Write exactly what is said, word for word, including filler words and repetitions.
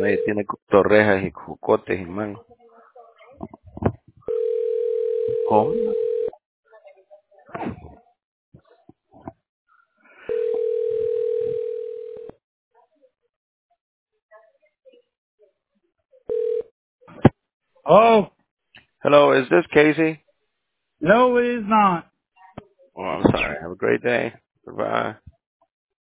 Nadie tiene torrejas y jucotes y mango. ¿Cómo? Oh, Hello, is this Casey? no, it is not. Oh, I'm sorry. Have a great day. Goodbye.